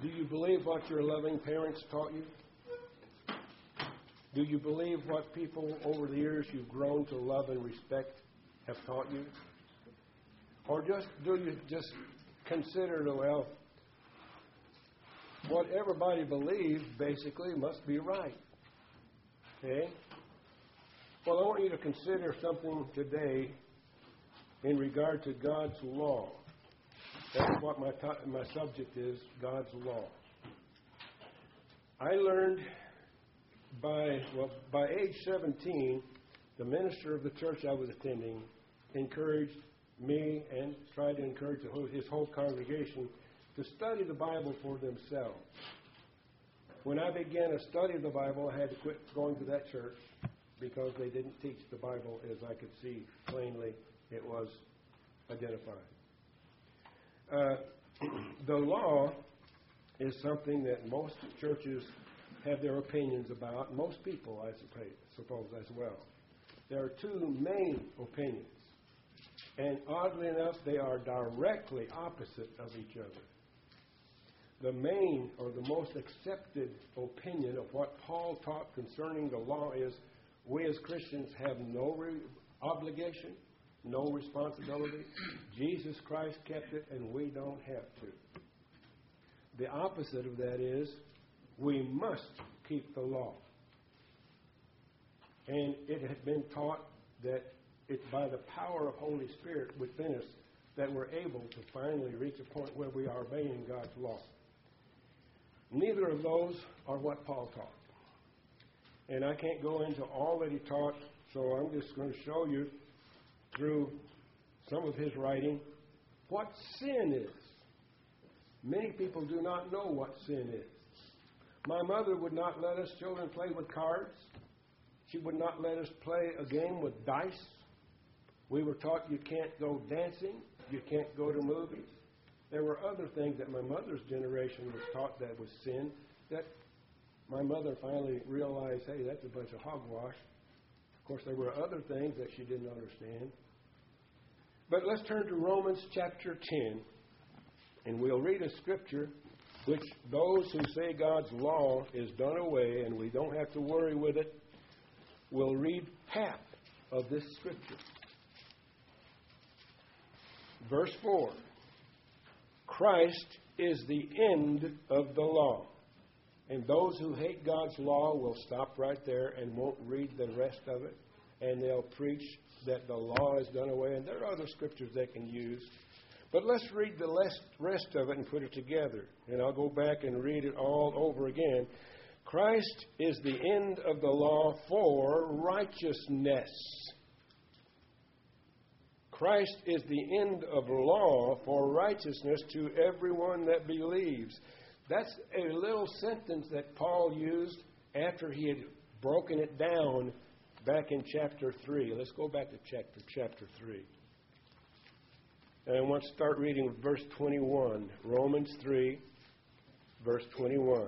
Do you believe what your loving parents taught you? Do you believe what people over the years you've grown to love and respect have taught you? Or do you just consider, well, what everybody believes basically must be right? Okay? Well, I want you to consider something today in regard to God's law. That's what my subject is, God's law. I learned by age 17, the minister of the church I was attending encouraged me and tried to encourage his whole congregation to study the Bible for themselves. When I began a study of the Bible, I had to quit going to that church because they didn't teach the Bible as I could see plainly it was identified. The law is something that most churches have their opinions about. Most people, I suppose, as well. There are two main opinions. And oddly enough, they are directly opposite of each other. The main or the most accepted opinion of what Paul taught concerning the law is we as Christians have no obligation, no responsibility. Jesus Christ kept it and we don't have to. The opposite of that is we must keep the law. And it had been taught that it's by the power of Holy Spirit within us that we're able to finally reach a point where we are obeying God's law. Neither of those are what Paul taught. And I can't go into all that he taught, so I'm just going to show you through some of his writing what sin is. Many people do not know what sin is. My mother would not let us children play with cards. She would not let us play a game with dice. We were taught you can't go dancing, you can't go to movies. There were other things that my mother's generation was taught that was sin that my mother finally realized, hey, that's a bunch of hogwash. Of course, there were other things that she didn't understand. But let's turn to Romans chapter 10, and we'll read a scripture which those who say God's law is done away and we don't have to worry with it will read half of this scripture. Verse 4. Christ is the end of the law. And those who hate God's law will stop right there and won't read the rest of it. And they'll preach that the law is done away. And there are other scriptures they can use. But let's read the rest of it and put it together. And I'll go back and read it all over again. Christ is the end of the law for righteousness. Christ is the end of law for righteousness to everyone that believes. That's a little sentence that Paul used after he had broken it down back in chapter 3. Let's go back to chapter 3. And I want to start reading with verse 21. Romans 3, verse 21.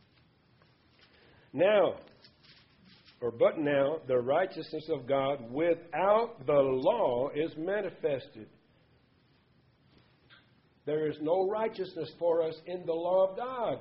But now, the righteousness of God without the law is manifested. There is no righteousness for us in the law of God.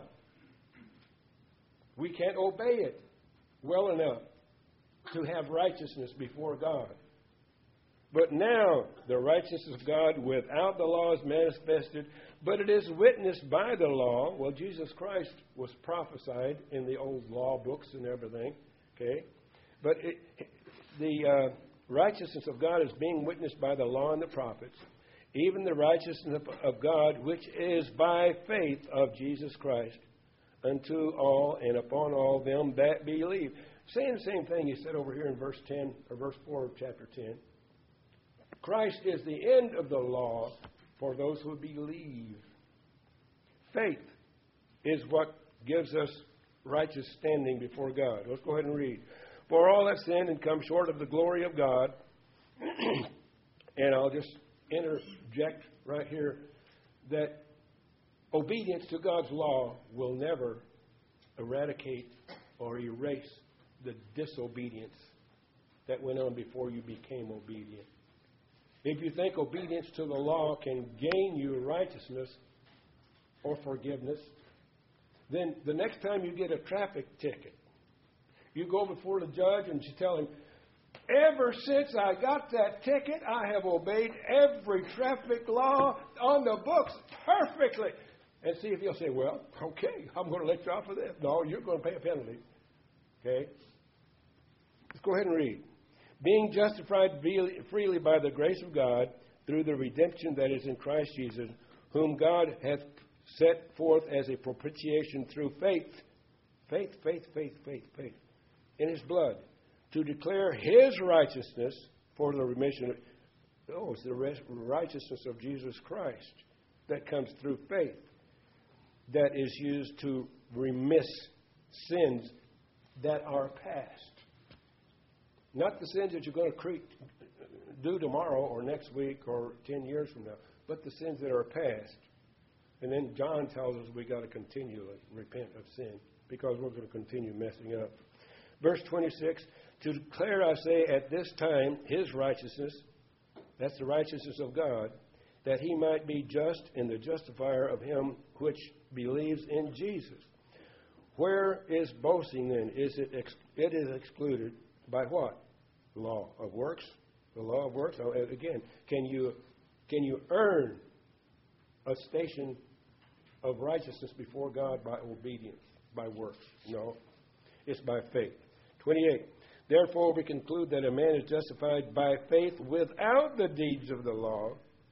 We can't obey it well enough to have righteousness before God. But now, the righteousness of God without the law is manifested, but it is witnessed by the law. Well, Jesus Christ was prophesied in the old law books and everything. Okay? But the righteousness of God is being witnessed by the law and the prophets, even the righteousness of God, which is by faith of Jesus Christ, unto all and upon all them that believe. Saying the same thing he said over here in verse 10 or verse 4 of chapter 10. Christ is the end of the law for those who believe. Faith is what gives us righteous standing before God. Let's go ahead and read. For all have sinned and come short of the glory of God. And I'll just interject right here that obedience to God's law will never eradicate or erase the disobedience that went on before you became obedient. If you think obedience to the law can gain you righteousness or forgiveness, then the next time you get a traffic ticket, you go before the judge and you tell him, ever since I got that ticket, I have obeyed every traffic law on the books perfectly. And see if he'll say, well, okay, I'm going to let you off of this. No, you're going to pay a penalty. Okay? Let's go ahead and read. Being justified freely by the grace of God through the redemption that is in Christ Jesus, whom God hath set forth as a propitiation through faith. Faith in his blood, to declare his righteousness for the remission of... Oh, it's the righteousness of Jesus Christ that comes through faith, that is used to remiss sins that are past. Not the sins that you're going to do tomorrow or next week or 10 years from now, but the sins that are past. And then John tells us we got to continually repent of sin because we're going to continue messing up. Verse 26, to declare, I say, at this time, his righteousness, that's the righteousness of God, that he might be just and the justifier of him which believes in Jesus. Where is boasting then? It is excluded by what? Law of works. The law of works. Again, can you earn a station of righteousness before God by obedience, by works? No. It's by faith. 28. Therefore we conclude that a man is justified by faith without the deeds of the law.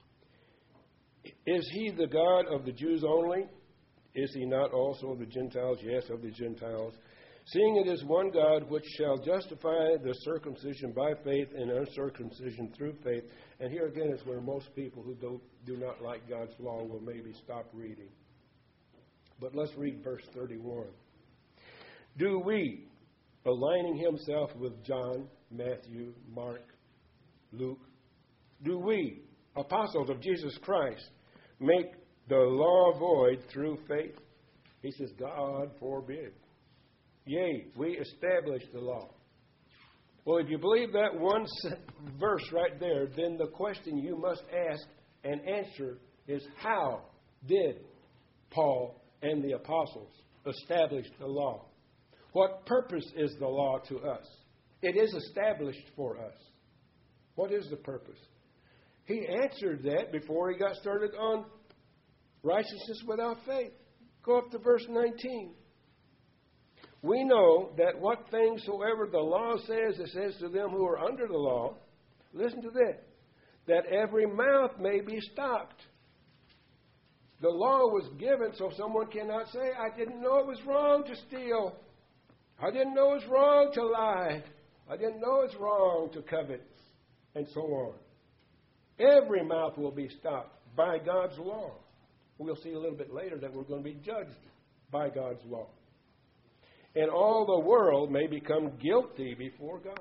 Is he the God of the Jews only? Is he not also of the Gentiles? Yes, of the Gentiles. Seeing it is one God which shall justify the circumcision by faith and uncircumcision through faith. And here again is where most people who do not like God's law will maybe stop reading. But let's read verse 31. Do we, aligning himself with John, Matthew, Mark, Luke, do we, apostles of Jesus Christ, make the law void through faith? He says, God forbid. Yea, we establish the law. Well, if you believe that one verse right there, then the question you must ask and answer is, how did Paul and the apostles establish the law? What purpose is the law to us? It is established for us. What is the purpose? He answered that before he got started on righteousness without faith. Go up to verse 19. We know that what things soever the law says, it says to them who are under the law, listen to this, that every mouth may be stopped. The law was given so someone cannot say, I didn't know it was wrong to steal. I didn't know it was wrong to lie. I didn't know it was wrong to covet, and so on. Every mouth will be stopped by God's law. We'll see a little bit later that we're going to be judged by God's law. And all the world may become guilty before God.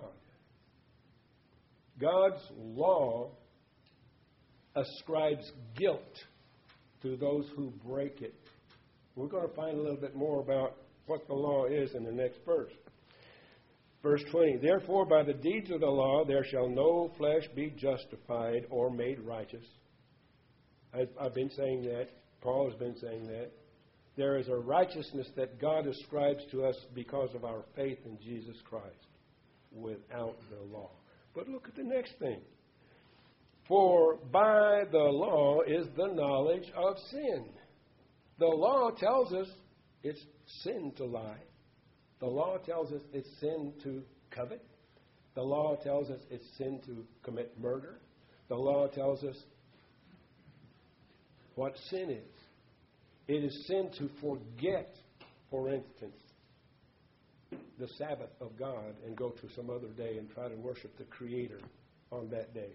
God's law ascribes guilt to those who break it. We're going to find a little bit more about what the law is in the next verse. Verse 20, therefore by the deeds of the law there shall no flesh be justified or made righteous. I've been saying that. Paul has been saying that. There is a righteousness that God ascribes to us because of our faith in Jesus Christ without the law. But look at the next thing. For by the law is the knowledge of sin. The law tells us it's sin to lie. The law tells us it's sin to covet. The law tells us it's sin to commit murder. The law tells us what sin is. It is sin to forget, for instance, the Sabbath of God and go to some other day and try to worship the Creator on that day.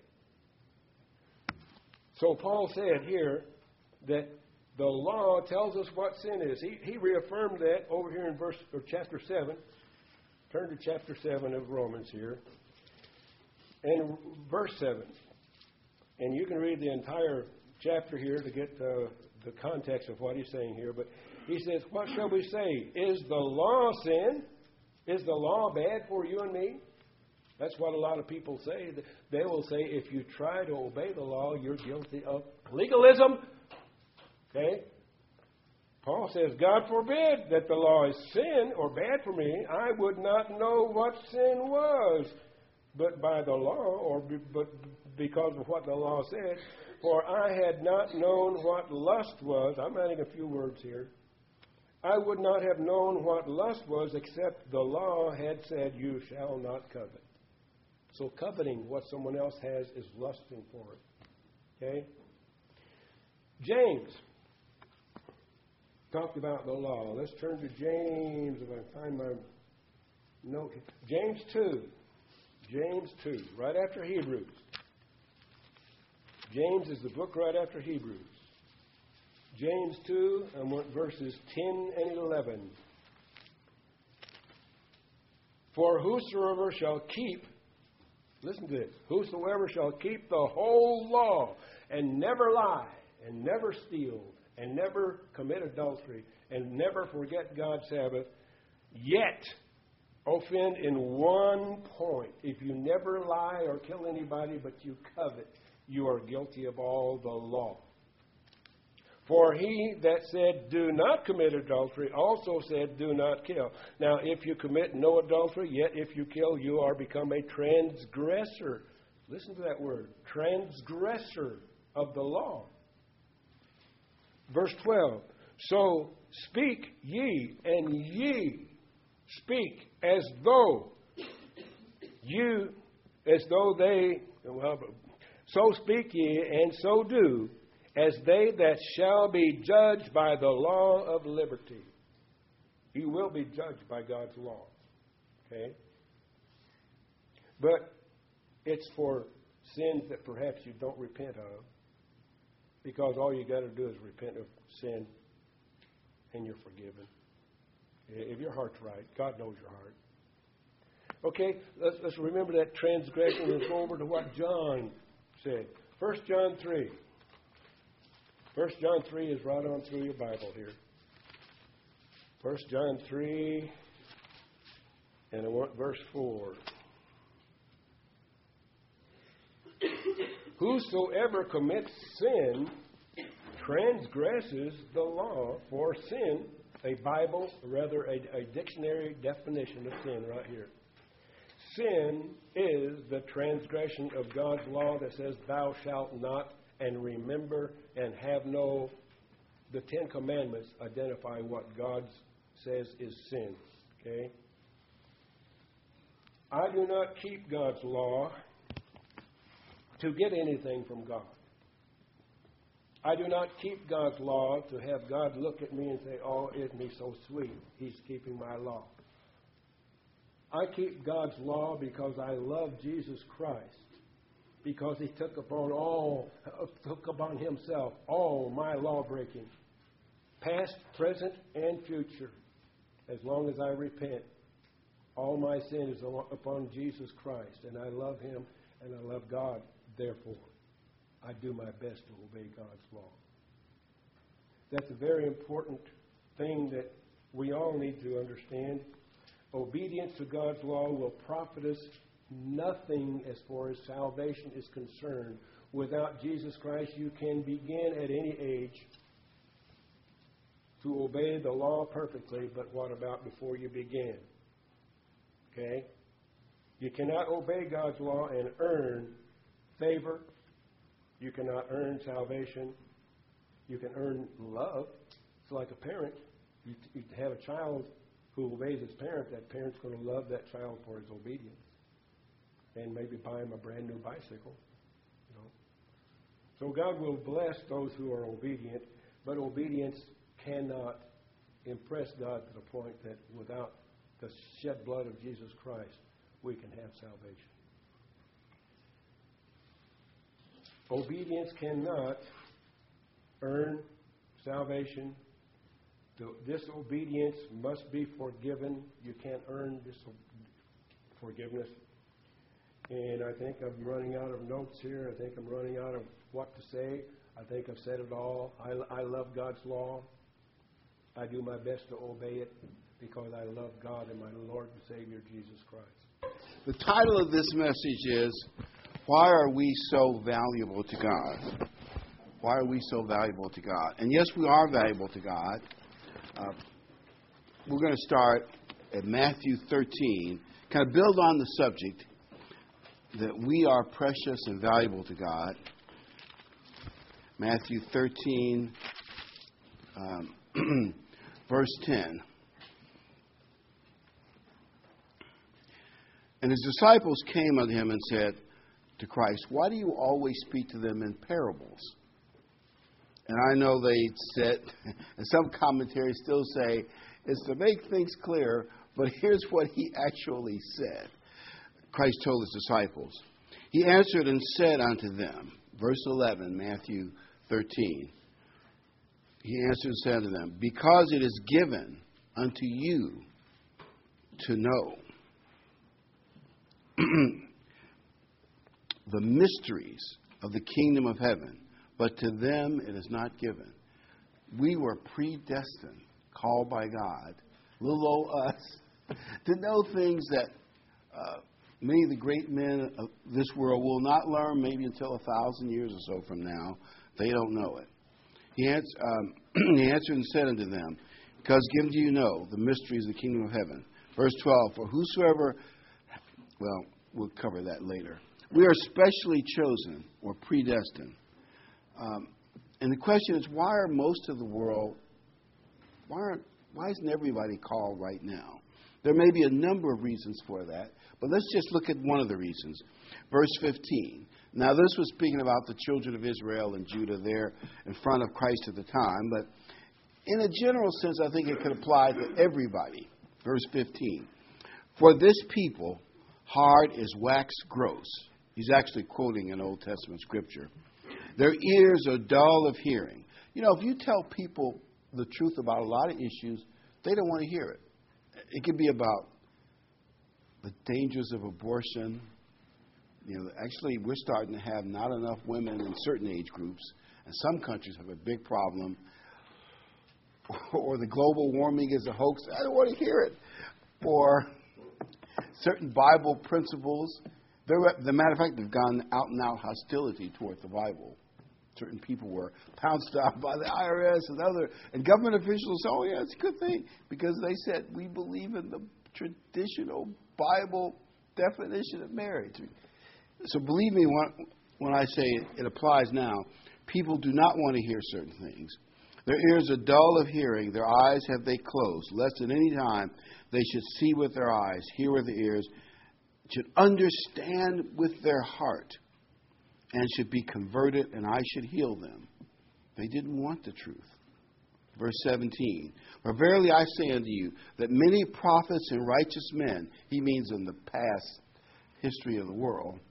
So Paul said here that the law tells us what sin is. He reaffirmed that over here in chapter 7. Turn to chapter 7 of Romans here. And verse 7. And you can read the entire chapter here to get the context of what he's saying here. But he says, what shall we say? Is the law sin? Is the law bad for you and me? That's what a lot of people say. They will say, if you try to obey the law, you're guilty of legalism. Okay? Paul says, God forbid that the law is sin or bad for me. I would not know what sin was, but by the law, but because of what the law said. For I had not known what lust was. I'm adding a few words here. I would not have known what lust was, except the law had said, you shall not covet. So coveting what someone else has is lusting for it. Okay? James talked about the law. Let's turn to James, if I can find my note. James 2. James 2, right after Hebrews. James is the book right after Hebrews. James 2, and verses 10 and 11. For whosoever shall keep, listen to this, whosoever shall keep the whole law and never lie and never steal and never commit adultery and never forget God's Sabbath, yet offend in one point. If you never lie or kill anybody but you covet, you are guilty of all the law. For he that said, do not commit adultery, also said, do not kill. Now, if you commit no adultery, yet if you kill, you are become a transgressor. Listen to that word, transgressor of the law. Verse 12, so speak ye, and ye speak as though they, so speak ye, and so do, as they that shall be judged by the law of liberty. You will be judged by God's law. Okay? But it's for sins that perhaps you don't repent of, because all you got to do is repent of sin and you're forgiven. If your heart's right, God knows your heart. Okay, let's remember that transgression and go over to what John said. 1 John 3. 1 John 3 is right on through your Bible here. 1 John 3 and I want verse 4. Whosoever commits sin transgresses the law, for sin, a dictionary definition of sin right here. Sin is the transgression of God's law that says, thou shalt not, and remember and have no. The Ten Commandments identify what God says is sin. Okay? I do not keep God's law to get anything from God. I do not keep God's law to have God look at me and say, oh, isn't he so sweet? He's keeping my law. I keep God's law because I love Jesus Christ, because he took upon himself all my law breaking, past, present, and future. As long as I repent, all my sin is upon Jesus Christ, and I love him and I love God. Therefore, I do my best to obey God's law. That's a very important thing that we all need to understand. Obedience to God's law will profit us nothing as far as salvation is concerned. Without Jesus Christ, you can begin at any age to obey the law perfectly, but what about before you begin? Okay? You cannot obey God's law and earn favor. You cannot earn salvation. You can earn love. It's like a parent. You have a child who obeys his parent. That parent's going to love that child for his obedience, and maybe buy him a brand new bicycle. You know. So God will bless those who are obedient, but obedience cannot impress God to the point that without the shed blood of Jesus Christ, we can have salvation. Obedience cannot earn salvation. Disobedience must be forgiven. You can't earn forgiveness. And I think I'm running out of notes here. I think I'm running out of what to say. I think I've said it all. I love God's law. I do my best to obey it because I love God and my Lord and Savior, Jesus Christ. The title of this message is, Why Are We So Valuable to God? Why are we so valuable to God? And yes, we are valuable to God. We're going to start at Matthew 13, kind of build on the subject that we are precious and valuable to God. Matthew 13, verse 10. And his disciples came unto him and said to Christ, "Why do you always speak to them in parables?" And I know they said, and some commentaries still say, it's to make things clear, but here's what he actually said. Christ told his disciples. He answered and said unto them, verse 11, Matthew 13. He answered and said unto them, because it is given unto you to know the mysteries of the kingdom of heaven, but to them it is not given. We were predestined, called by God, little old us, to know things that many of the great men of this world will not learn maybe until 1,000 years or so from now. They don't know it. He answered and said unto them, because given to you know the mysteries of the kingdom of heaven. Verse 12, for whosoever, well, we'll cover that later. We are specially chosen or predestined. And the question is, why are most of the world, why isn't everybody called right now? There may be a number of reasons for that, but let's just look at one of the reasons. Verse 15. Now, this was speaking about the children of Israel and Judah there in front of Christ at the time, but in a general sense, I think it could apply to everybody. Verse 15. For this people, heart is waxed gross. He's actually quoting an Old Testament scripture. Their ears are dull of hearing. You know, if you tell people the truth about a lot of issues, they don't want to hear it. It could be about the dangers of abortion. You know, actually, we're starting to have not enough women in certain age groups, and some countries have a big problem. Or the global warming is a hoax. I don't want to hear it. Or certain Bible principles. As a matter of fact, they've gone out and out hostility towards the Bible. Certain people were pounced on by the IRS and government officials. Oh, yeah, it's a good thing because they said we believe in the traditional Bible definition of marriage. So believe me when I say it applies now. People do not want to hear certain things. Their ears are dull of hearing. Their eyes have they closed, lest at any time they should see with their eyes, hear with their ears, should understand with their heart, and should be converted, and I should heal them. They didn't want the truth. Verse 17. For verily I say unto you, that many prophets and righteous men, he means in the past history of the world,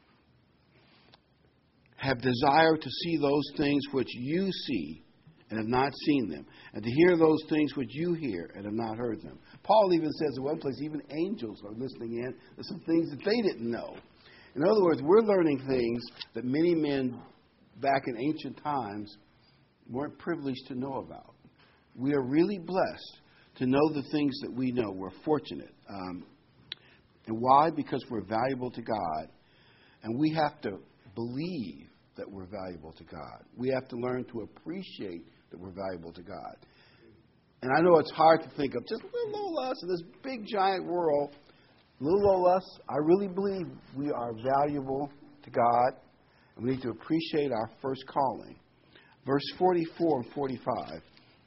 have desired to see those things which you see, and have not seen them, and to hear those things which you hear, and have not heard them. Paul even says in one place, even angels are listening in to some things that they didn't know. In other words, we're learning things that many men back in ancient times weren't privileged to know about. We are really blessed to know the things that we know. We're fortunate. And why? Because we're valuable to God. And we have to believe that we're valuable to God. We have to learn to appreciate that we're valuable to God. And I know it's hard to think of just little old us in this big giant world. Little old us, I really believe we are valuable to God, and we need to appreciate our first calling. Verse 44 and 45.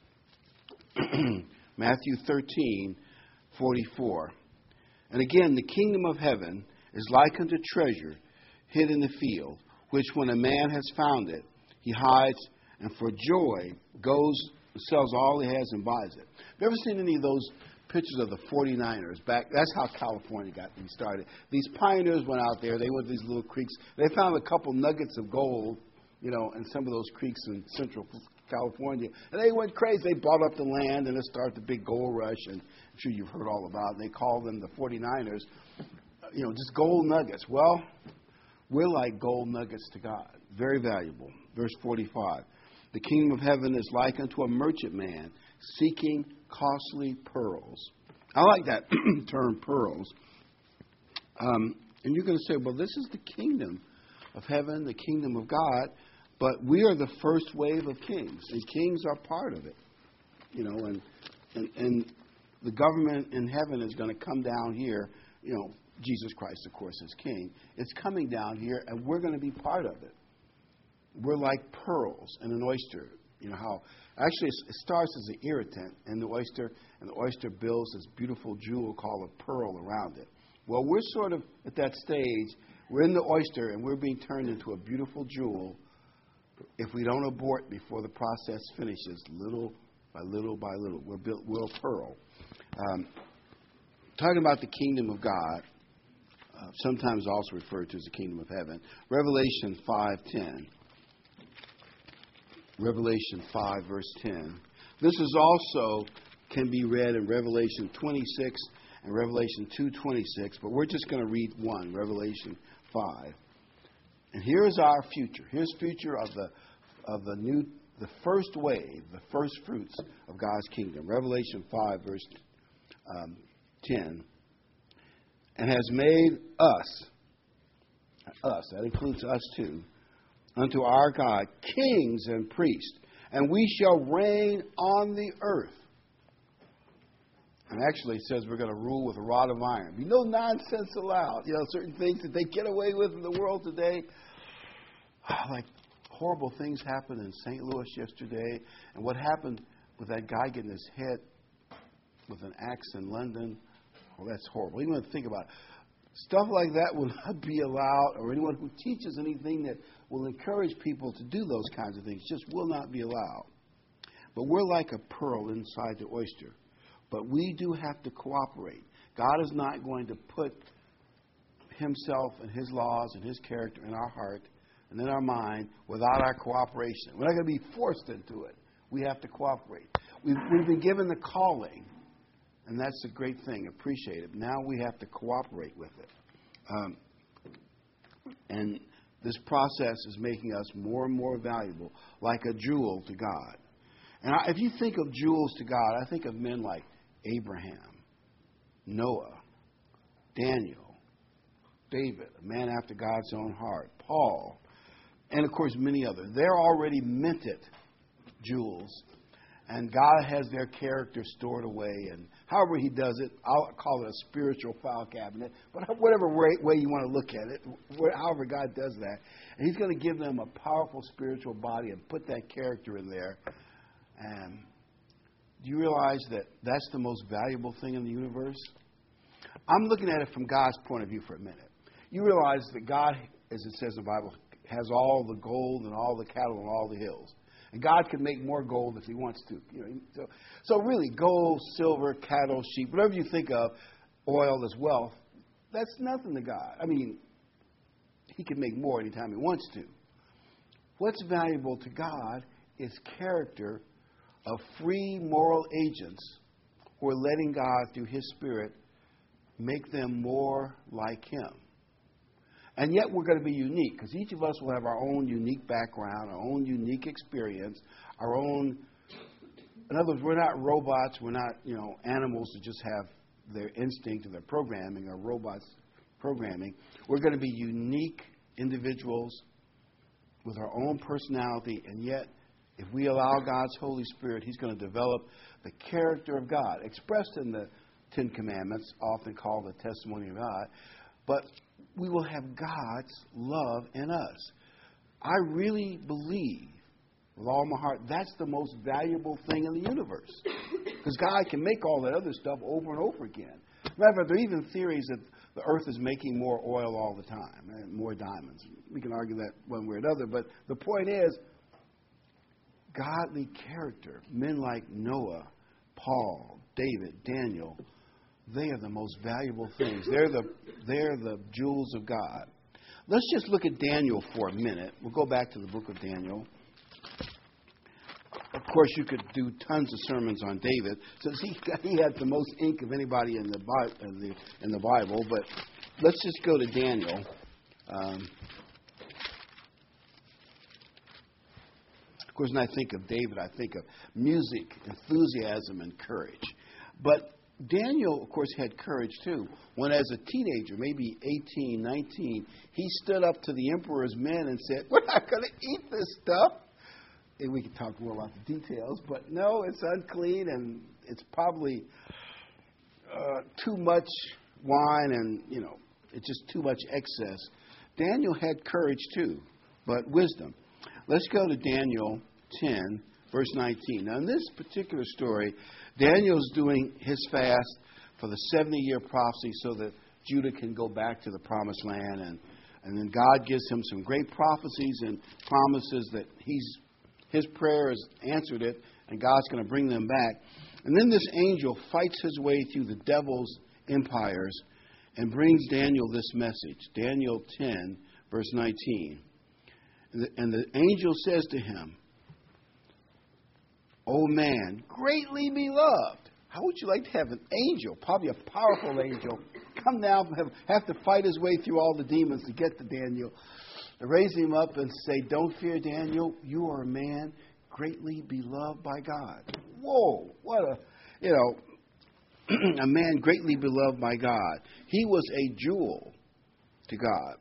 Matthew 13, 44. And again, the kingdom of heaven is like unto treasure hid in the field, which when a man has found it, he hides, and for joy goes and sells all he has and buys it. Have you ever seen any of those pictures of the 49ers back? That's how California got these started. These pioneers went out there. They went to these little creeks. They found a couple nuggets of gold, you know, in some of those creeks in central California. And they went crazy. They bought up the land, and it started the big gold rush. And I'm sure you've heard all about it. And they called them the 49ers, you know, just gold nuggets. Well, we're like gold nuggets to God. Very valuable. Verse 45. The kingdom of heaven is like unto a merchant man seeking costly pearls. I like that term, pearls. And you're going to say, well, this is the kingdom of heaven, the kingdom of God, but we are the first wave of kings, and kings are part of it. You know, and and the government in heaven is going to come down here. You know, Jesus Christ, of course, is King. It's coming down here, and we're going to be part of it. We're like pearls in an oyster. You know how actually it starts as an irritant in the oyster, and the oyster builds this beautiful jewel called a pearl around it. Well, we're sort of at that stage. We're in the oyster, and we're being turned into a beautiful jewel if we don't abort before the process finishes, little by little by little. We're a pearl. Talking about the kingdom of God, sometimes also referred to as the kingdom of heaven. Revelation 5:10. Revelation 5, verse 10. This is also can be read in Revelation 26 and Revelation 2:26, but we're just going to read one, Revelation 5. And here's our future. Here's future of the first wave, the first fruits of God's kingdom. Revelation 5, verse 10. And has made us, that includes us too, unto our God kings and priests, and we shall reign on the earth. And actually it says we're going to rule with a rod of iron. Be no nonsense allowed. You know, certain things that they get away with in the world today. Like horrible things happened in St. Louis yesterday. And what happened with that guy getting his head with an axe in London. Oh, that's horrible. Even think about it. Stuff like that will not be allowed, or anyone who teaches anything that will encourage people to do those kinds of things just will not be allowed. But we're like a pearl inside the oyster. But we do have to cooperate. God is not going to put himself and his laws and his character in our heart and in our mind without our cooperation. We're not going to be forced into it. We have to cooperate. We've been given the calling, and that's a great thing. Appreciate it. Now we have to cooperate with it. And this process is making us more and more valuable, like a jewel to God. And if you think of jewels to God, I think of men like Abraham, Noah, Daniel, David, a man after God's own heart, Paul, and of course many others. They're already minted jewels, and God has their character stored away. And however he does it, I'll call it a spiritual file cabinet, but whatever way you want to look at it, however God does that. And he's going to give them a powerful spiritual body and put that character in there. And do you realize that that's the most valuable thing in the universe? I'm looking at it from God's point of view for a minute. You realize that God, as it says in the Bible, has all the gold and all the cattle and all the hills. And God can make more gold if he wants to. You know, so really, gold, silver, cattle, sheep, whatever you think of, oil as wealth, that's nothing to God. I mean, he can make more anytime he wants to. What's valuable to God is character of free moral agents who are letting God, through his Spirit, make them more like him. And yet we're going to be unique, because each of us will have our own unique background, our own unique experience, our own... In other words, we're not robots, we're not, animals that just have their instinct and their programming, or robots programming. We're going to be unique individuals with our own personality, and yet if we allow God's Holy Spirit, he's going to develop the character of God, expressed in the Ten Commandments, often called the testimony of God. But we will have God's love in us. I really believe, with all my heart, that's the most valuable thing in the universe. Because God can make all that other stuff over and over again. Matter of fact, there are even theories that the earth is making more oil all the time, and more diamonds. We can argue that one way or another, but the point is, godly character, men like Noah, Paul, David, Daniel, they are the most valuable things. They're the jewels of God. Let's just look at Daniel for a minute. We'll go back to the book of Daniel. Of course, you could do tons of sermons on David, since he had the most ink of anybody in the Bible. But let's just go to Daniel. Of course, when I think of David, I think of music, enthusiasm, and courage. But Daniel, of course, had courage too. When as a teenager, maybe 18, 19, he stood up to the emperor's men and said, "We're not going to eat this stuff." And we can talk more about the details, but no, it's unclean, and it's probably too much wine and, it's just too much excess. Daniel had courage too, but wisdom. Let's go to Daniel 10, verse 19. Now, in this particular story, Daniel's doing his fast for the 70-year prophecy so that Judah can go back to the promised land. And then God gives him some great prophecies and promises that his prayer has answered it, and God's going to bring them back. And then this angel fights his way through the devil's empires and brings Daniel this message. Daniel 10, verse 19. And the angel says to him, "O man, greatly beloved." How would you like to have an angel, probably a powerful angel, come down and have to fight his way through all the demons to get to Daniel, raise him up and say, "Don't fear, Daniel, you are a man greatly beloved by God." Whoa, what a man greatly beloved by God. He was a jewel to God.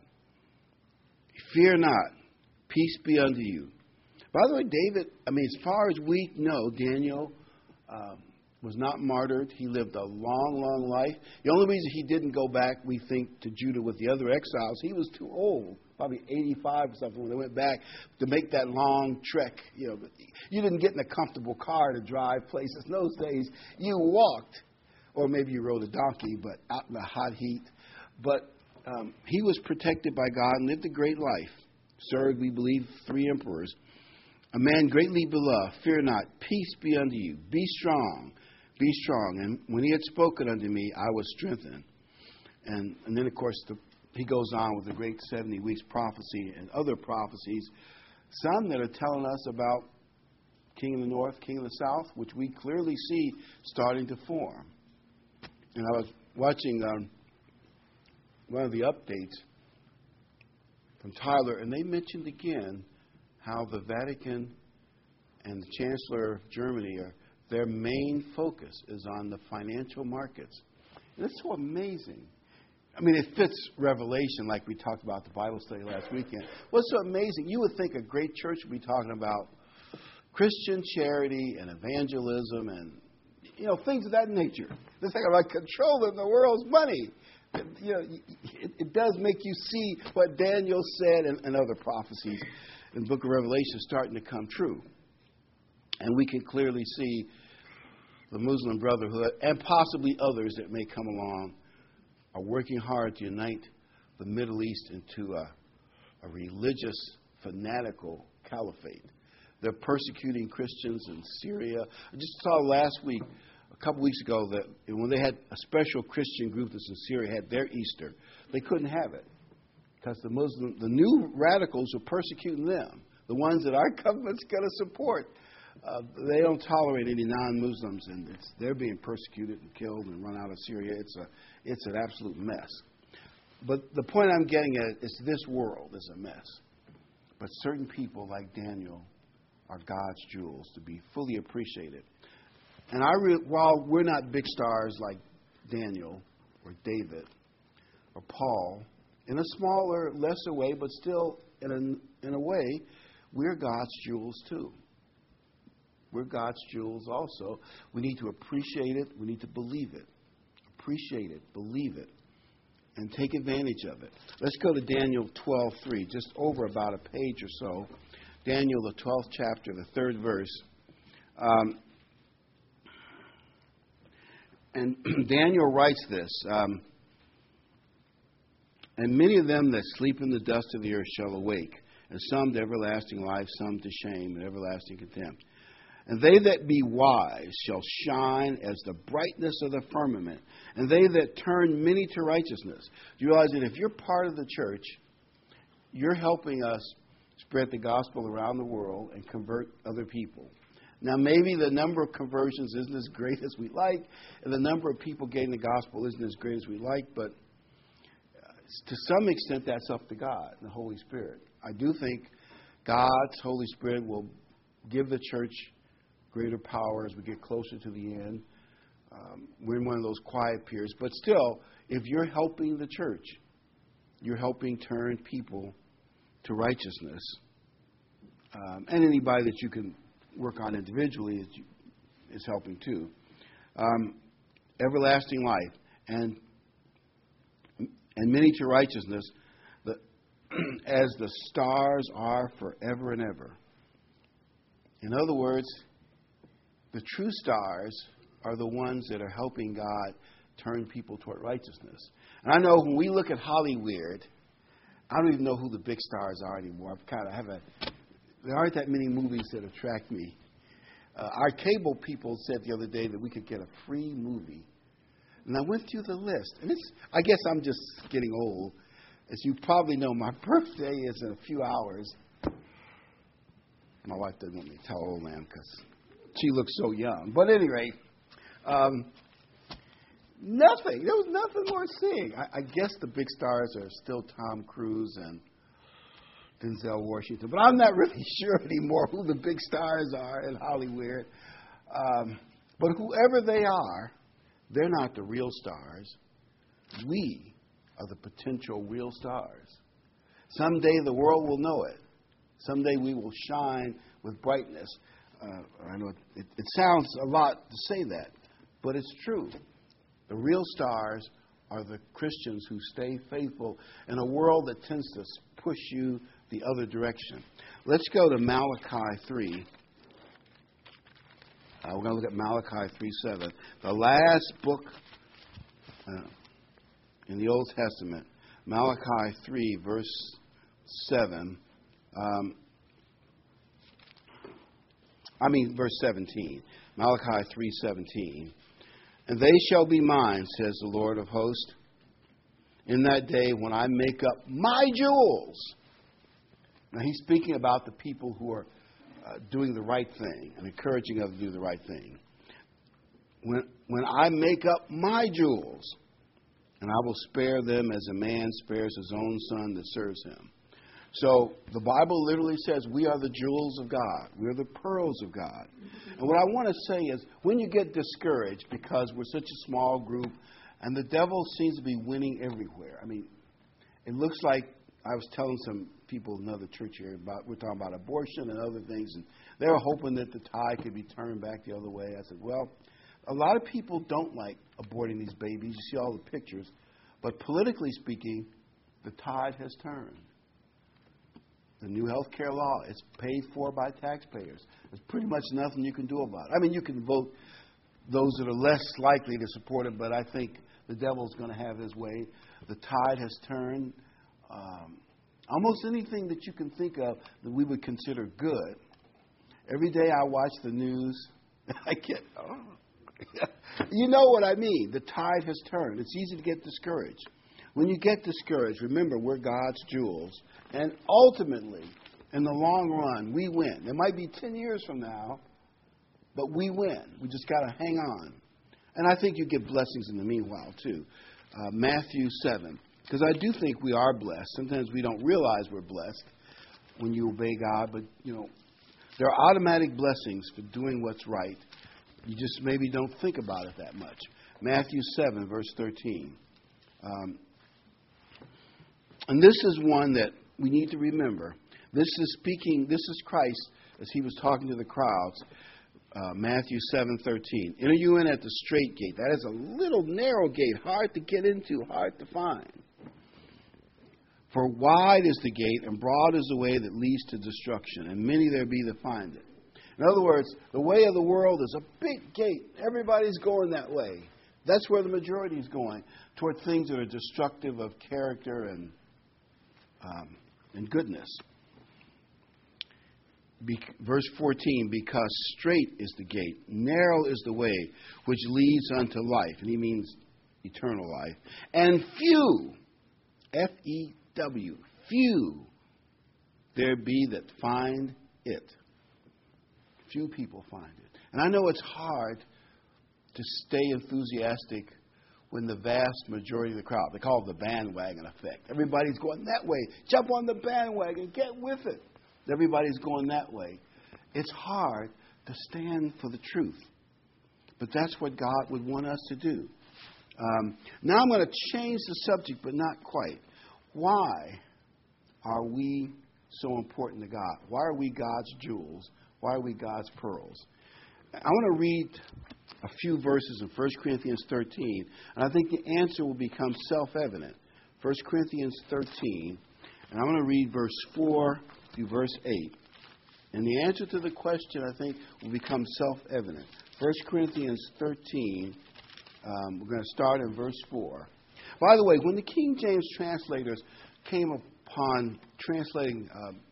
"Fear not, peace be unto you." By the way, David, as far as we know, Daniel was not martyred. He lived a long, long life. The only reason he didn't go back, we think, to Judah with the other exiles, he was too old, probably 85 or something, when they went back to make that long trek. You didn't get in a comfortable car to drive places. In those days, you walked, or maybe you rode a donkey, but out in the hot heat. But he was protected by God and lived a great life. Served, we believe, 3 emperors. "A man greatly beloved, fear not, peace be unto you. Be strong, be strong." And when he had spoken unto me, I was strengthened. And then, of course, he goes on with the great 70 weeks prophecy and other prophecies, some that are telling us about King of the North, King of the South, which we clearly see starting to form. And I was watching one of the updates from Tyler, and they mentioned again how the Vatican and the Chancellor of Germany their main focus is on the financial markets. And it's so amazing. It fits Revelation like we talked about the Bible study last weekend. What's so amazing? You would think a great church would be talking about Christian charity and evangelism and, things of that nature. They're talking about controlling the world's money. It does make you see what Daniel said and other prophecies in the book of Revelation starting to come true. And we can clearly see the Muslim Brotherhood and possibly others that may come along are working hard to unite the Middle East into a religious, fanatical caliphate. They're persecuting Christians in Syria. I just saw last week, a couple weeks ago, that when they had a special Christian group that's in Syria had their Easter, they couldn't have it because the new radicals are persecuting them, the ones that our government's going to support. They don't tolerate any non-Muslims, and they're being persecuted and killed and run out of Syria. It's an absolute mess. But the point I'm getting at is this world is a mess. But certain people like Daniel are God's jewels to be fully appreciated. And while we're not big stars like Daniel or David or Paul, in a smaller, lesser way, but still in a way, we're God's jewels too. We're God's jewels also. We need to appreciate it. We need to believe it. Appreciate it, believe it, and take advantage of it. Let's go to Daniel 12:3, just over about a page or so. Daniel, the 12th chapter, the 3rd verse. And Daniel writes this, "And many of them that sleep in the dust of the earth shall awake, and some to everlasting life, some to shame and everlasting contempt. And they that be wise shall shine as the brightness of the firmament, and they that turn many to righteousness." Do you realize that if you're part of the church, you're helping us spread the gospel around the world and convert other people? Now, maybe the number of conversions isn't as great as we like, and the number of people getting the gospel isn't as great as we like, but to some extent, that's up to God and the Holy Spirit. I do think God's Holy Spirit will give the church greater power as we get closer to the end. We're in one of those quiet periods. But still, if you're helping the church, you're helping turn people to righteousness. And anybody that you can work on individually is helping too. everlasting life, and many to righteousness, as the stars are forever and ever. In other words, the true stars are the ones that are helping God turn people toward righteousness. And I know when we look at Hollywood, I don't even know who the big stars are anymore. There aren't that many movies that attract me. Our cable people said the other day that we could get a free movie. And I went through the list. And I guess I'm just getting old. As you probably know, my birthday is in a few hours. My wife doesn't want me to tell old man because she looks so young. But at any rate, nothing. There was nothing worth seeing. I guess the big stars are still Tom Cruise and Denzel Washington. But I'm not really sure anymore who the big stars are in Hollywood. But whoever they are, they're not the real stars. We are the potential real stars. Someday the world will know it. Someday we will shine with brightness. I know it sounds a lot to say that, but it's true. The real stars are the Christians who stay faithful in a world that tends to push you the other direction. Let's go to Malachi 3. We're going to look at Malachi 3:7, the last book in the Old Testament. Malachi 3, verse 7. Verse 17. Malachi 3:17. And they shall be mine, says the Lord of hosts, in that day when I make up my jewels. Now he's speaking about the people who are doing the right thing and encouraging others to do the right thing. When I make up my jewels, and I will spare them as a man spares his own son that serves him. So the Bible literally says we are the jewels of God. We are the pearls of God. And what I want to say is when you get discouraged because we're such a small group and the devil seems to be winning everywhere. It looks like I was telling some people in another church here we're talking about abortion and other things, and they were hoping that the tide could be turned back the other way. I said, well, a lot of people don't like aborting these babies. You see all the pictures. But politically speaking, the tide has turned. The new health care law is paid for by taxpayers. There's pretty much nothing you can do about it. You can vote those that are less likely to support it, but I think the devil's going to have his way. The tide has turned. Almost anything that you can think of that we would consider good. Every day I watch the news. I get, you know what I mean. The tide has turned. It's easy to get discouraged. When you get discouraged, remember we're God's jewels. And ultimately, in the long run, we win. It might be 10 years from now, but we win. We just got to hang on. And I think you get blessings in the meanwhile, too. Matthew 7. Because I do think we are blessed. Sometimes we don't realize we're blessed when you obey God. But, there are automatic blessings for doing what's right. You just maybe don't think about it that much. Matthew 7, verse 13. And this is one that we need to remember. This is Christ as he was talking to the crowds. Matthew 7:13. Enter you in at the straight gate. That is a little narrow gate, hard to get into, hard to find. For wide is the gate, and broad is the way that leads to destruction, and many there be that find it. In other words, the way of the world is a big gate. Everybody's going that way. That's where the majority is going, toward things that are destructive of character and goodness. Verse 14, because straight is the gate, narrow is the way which leads unto life, and he means eternal life, and few, F-E-W, few there be that find it. Few people find it. And I know it's hard to stay enthusiastic when the vast majority of the crowd, they call it the bandwagon effect. Everybody's going that way. Jump on the bandwagon, get with it. Everybody's going that way. It's hard to stand for the truth. But that's what God would want us to do. Now I'm going to change the subject, but not quite. Why are we so important to God? Why are we God's jewels? Why are we God's pearls? I want to read a few verses in 1 Corinthians 13, and I think the answer will become self-evident. 1 Corinthians 13, and I'm going to read verse 4 through verse 8. And the answer to the question, I think, will become self-evident. 1 Corinthians 13, we're going to start in verse 4. By the way, when the King James translators came upon translating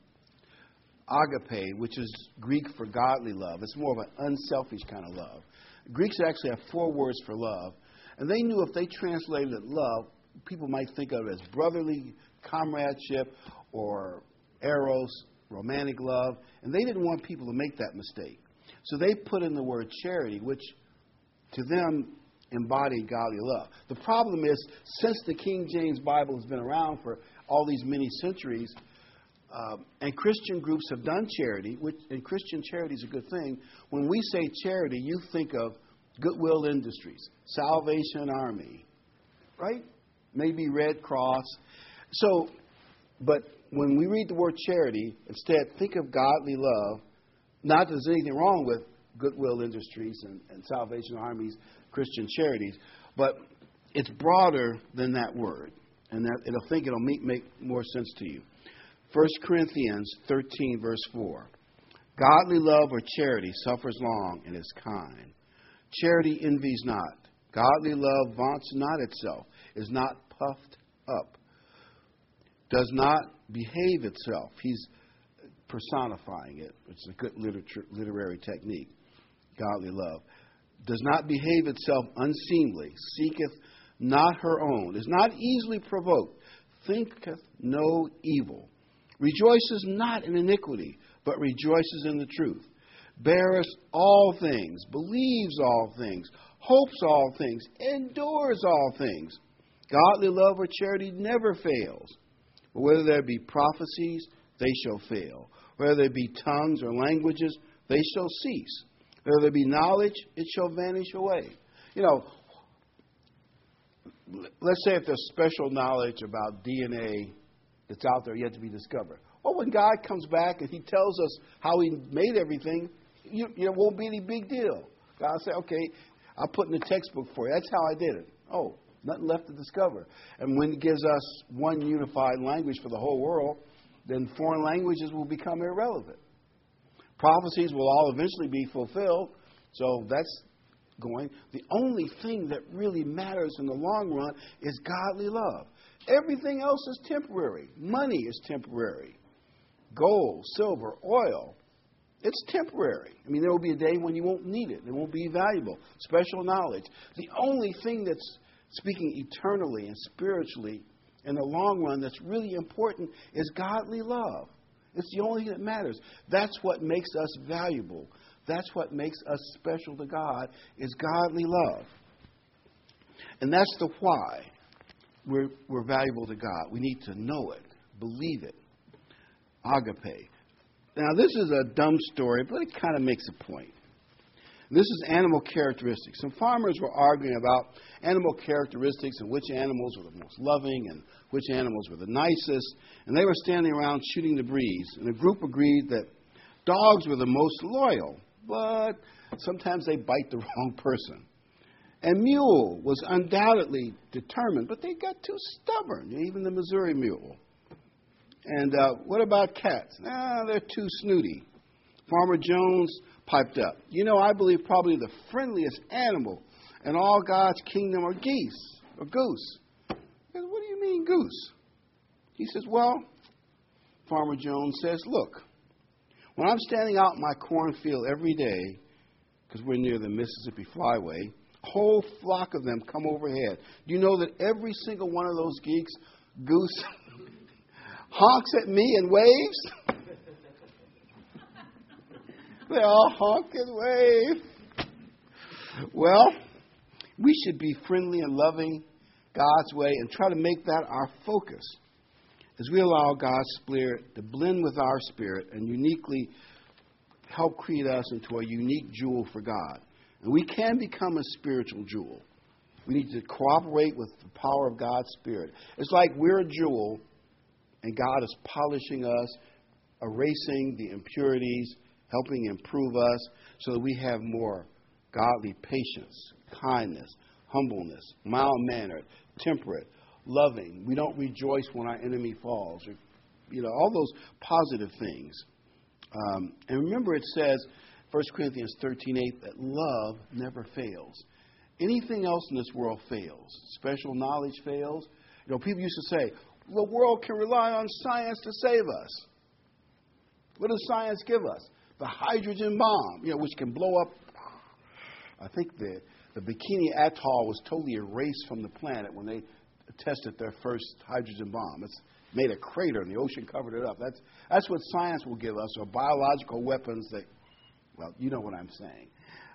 agape, which is Greek for godly love, it's more of an unselfish kind of love. Greeks actually have 4 words for love, and they knew if they translated it love, people might think of it as brotherly comradeship or eros, romantic love, and they didn't want people to make that mistake. So they put in the word charity, which to them embodied godly love. The problem is, since the King James Bible has been around for all these many centuries, and Christian groups have done charity, and Christian charity is a good thing. When we say charity, you think of Goodwill Industries, Salvation Army, right? Maybe Red Cross. So, but when we read the word charity, instead think of godly love. Not that there's anything wrong with Goodwill Industries and Salvation Army's Christian charities, but it's broader than that word, and that it'll make more sense to you. 1 Corinthians 13, verse 4. Godly love or charity suffers long and is kind. Charity envies not. Godly love vaunts not itself, is not puffed up, does not behave itself. He's personifying it. It's a good literary technique. Godly love. Does not behave itself unseemly, seeketh not her own, is not easily provoked, thinketh no evil, rejoices not in iniquity, but rejoices in the truth, beareth all things, believes all things, hopes all things, endures all things. Godly love or charity never fails. But whether there be prophecies, they shall fail. Whether there be tongues or languages, they shall cease. Whether there be knowledge, it shall vanish away. You know, let's say if there's special knowledge about DNA that's out there yet to be discovered. Well, when God comes back and He tells us how He made everything, it won't be any big deal. God will say, okay, I'll put in the textbook for you. That's how I did it. Oh, nothing left to discover. And when He gives us one unified language for the whole world, then foreign languages will become irrelevant. Prophecies will all eventually be fulfilled, so that's going. The only thing that really matters in the long run is godly love. Everything else is temporary. Money is temporary. Gold, silver, oil, it's temporary. I mean, there will be a day when you won't need it. It won't be valuable. Special knowledge. The only thing that's speaking eternally and spiritually in the long run that's really important is godly love. It's the only thing that matters. That's what makes us valuable. That's what makes us special to God is godly love. And that's the why we're valuable to God. We need to know it, believe it. Agape. Now, this is a dumb story, but it kind of makes a point. This is animal characteristics. Some farmers were arguing about animal characteristics and which animals were the most loving and which animals were the nicest. And they were standing around shooting the breeze. And the group agreed that dogs were the most loyal, but sometimes they bite the wrong person. And mule was undoubtedly determined, but they got too stubborn, even the Missouri mule. And what about cats? They're too snooty. Farmer Jones piped up. I believe probably the friendliest animal in all God's kingdom are geese or goose. Said, what do you mean goose? He says, well, Farmer Jones says, look, when I'm standing out in my cornfield every day, because we're near the Mississippi Flyway, a whole flock of them come overhead. Do you know that every single one of those goose honks at me and waves? They all honk and wave. Well, we should be friendly and loving God's way and try to make that our focus as we allow God's Spirit to blend with our spirit and uniquely help create us into a unique jewel for God. And we can become a spiritual jewel. We need to cooperate with the power of God's Spirit. It's like we're a jewel and God is polishing us, erasing the impurities, helping improve us so that we have more godly patience, kindness, humbleness, mild-mannered, temperate, loving. We don't rejoice when our enemy falls. Or, all those positive things. And remember it says, 1 Corinthians 13:8, that love never fails. Anything else in this world fails. Special knowledge fails. People used to say, the world can rely on science to save us. What does science give us? The hydrogen bomb, which can blow up. I think the Bikini Atoll was totally erased from the planet when they tested their first hydrogen bomb. It's made a crater and the ocean covered it up. That's what science will give us, or biological weapons that, well, you know what I'm saying.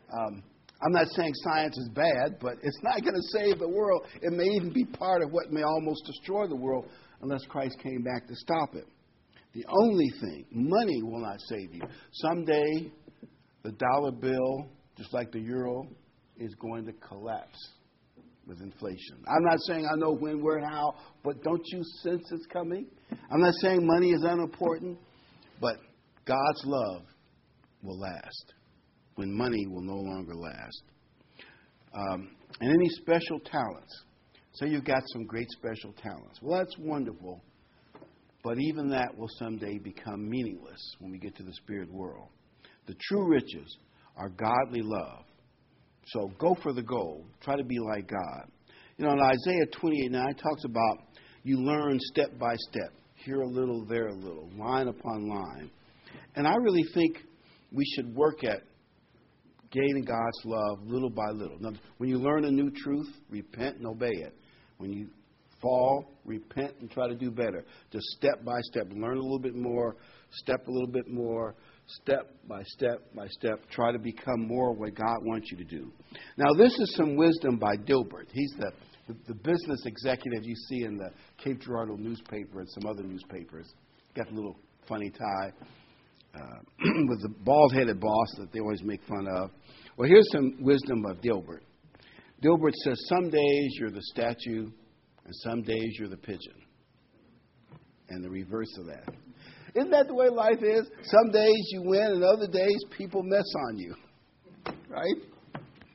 I'm not saying science is bad, but it's not going to save the world. It may even be part of what may almost destroy the world unless Christ came back to stop it. The only thing, money will not save you. Someday, the dollar bill, just like the euro, is going to collapse with inflation. I'm not saying I know when, where, and how, but don't you sense it's coming? I'm not saying money is unimportant, but God's love will last when money will no longer last. And any special talents. Say you've got some great special talents. Well, that's wonderful, but even that will someday become meaningless when we get to the spirit world. The true riches are godly love. So go for the goal. Try to be like God. In Isaiah 28:9 talks about you learn step by step, here a little, there a little, line upon line. And I really think we should work at gaining God's love little by little. Now, when you learn a new truth, repent and obey it. When you fall, repent and try to do better. Just step by step. Learn a little bit more, step a little bit more, step by step by step. Try to become more what God wants you to do. Now, this is some wisdom by Dilbert. He's the business executive you see in the Cape Girardeau newspaper and some other newspapers. Got a little funny tie. With the bald-headed boss that they always make fun of. Well, here's some wisdom of Dilbert. Dilbert says, some days you're the statue, and some days you're the pigeon. And the reverse of that. Isn't that the way life is? Some days you win, and other days people mess on you. Right?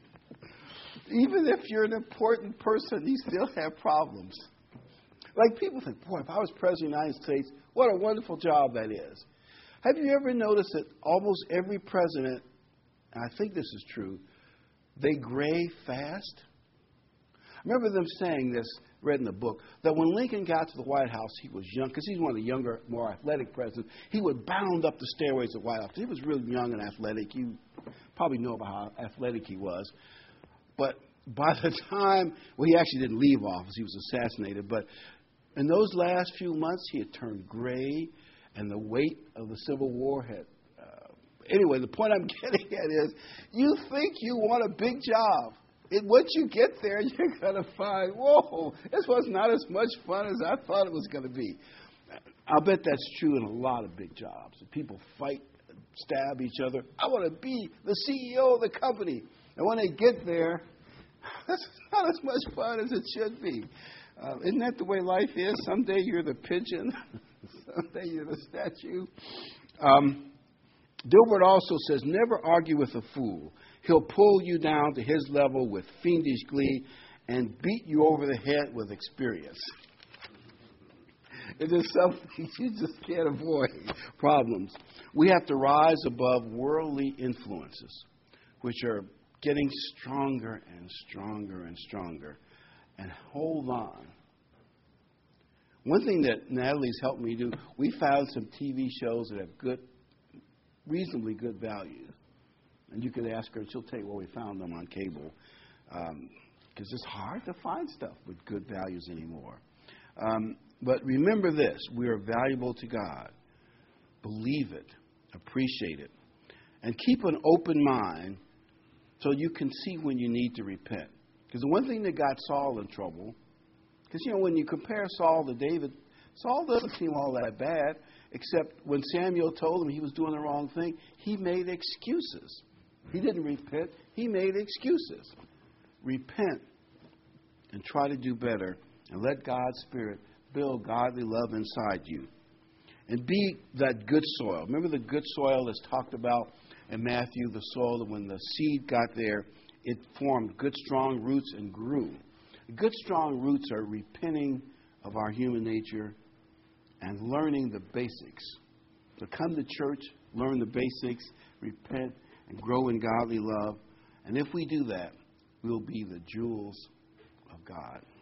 Even if you're an important person, you still have problems. Like people think, boy, if I was president of the United States, what a wonderful job that is. Have you ever noticed that almost every president, and I think this is true, they gray fast? I remember them saying this, read in the book, that when Lincoln got to the White House, he was young, because he's one of the younger, more athletic presidents. He would bound up the stairways of the White House. He was really young and athletic. You probably know about how athletic he was. But by the time, well, he actually didn't leave office. He was assassinated. But in those last few months, he had turned gray. And the weight of the Civil War had... Anyway, the point I'm getting at is, you think you want a big job. Once you get there, you're going to find, whoa, this was not as much fun as I thought it was going to be. I'll bet that's true in a lot of big jobs. People fight, stab each other. I want to be the CEO of the company. And when they get there, that's not as much fun as it should be. Isn't that the way life is? Someday you're the pigeon. Someday you're the statue. Dilbert also says, never argue with a fool. He'll pull you down to his level with fiendish glee and beat you over the head with experience. It is something you just can't avoid, problems. We have to rise above worldly influences, which are getting stronger and stronger and stronger, and hold on. One thing that Natalie's helped me do, we found some TV shows that have good, reasonably good values. And you could ask her, she'll tell you where we found them on cable. Because it's hard to find stuff with good values anymore. But remember this, we are valuable to God. Believe it, appreciate it, and keep an open mind so you can see when you need to repent. Because the one thing that got Saul in trouble, because, when you compare Saul to David, Saul doesn't seem all that bad, except when Samuel told him he was doing the wrong thing, he made excuses. He didn't repent. He made excuses. Repent and try to do better, and let God's Spirit build godly love inside you. and be that good soil. Remember the good soil is talked about in Matthew, the soil that when the seed got there, it formed good, strong roots and grew. Good, strong roots are repenting of our human nature and learning the basics. So come to church, learn the basics, repent, and grow in godly love. And if we do that, we'll be the jewels of God.